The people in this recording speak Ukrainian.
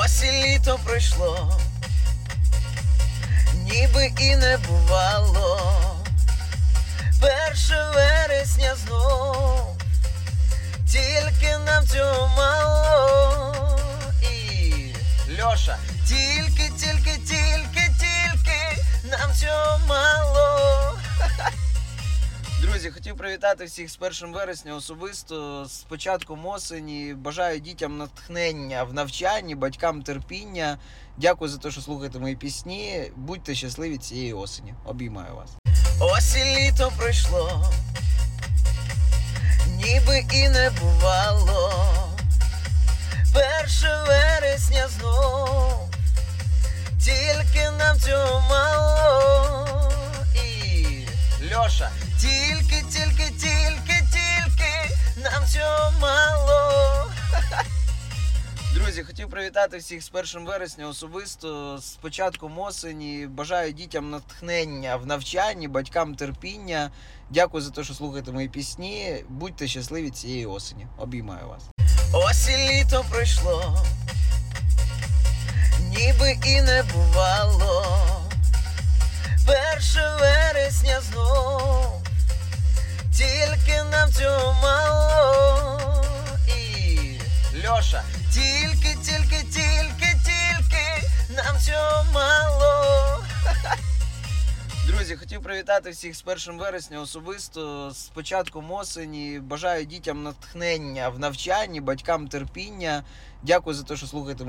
Ось і літо пройшло, ніби і не бувало. 1 вересня знов, тільки нам цього мало. І Льоша, тільки нам цього мало. Друзі, хотів привітати всіх з 1 вересня особисто, з початком осені. Бажаю дітям натхнення в навчанні, батькам терпіння. Дякую за те, що слухаєте мої пісні. Будьте щасливі цієї осені. Обіймаю вас. Ось і літо пройшло, ніби і не бувало. 1 вересня знов, тільки нам цього мало. І Льоша, тільки нам цього мало. Друзі, хотів привітати всіх з 1 вересня особисто, з початком осені. Бажаю дітям натхнення в навчанні, батькам терпіння. Дякую за те, що слухаєте мої пісні. Будьте щасливі цієї осені. Обіймаю вас. Ось і літо пройшло, ніби і не бувало. 1 вересня знов, тільки нам цього мало. І Льоша, тільки нам цього мало. Друзі, хотів привітати всіх з 1 вересня особисто, з початком осені. Бажаю дітям натхнення в навчанні, батькам терпіння. Дякую за те, що слухаєте мої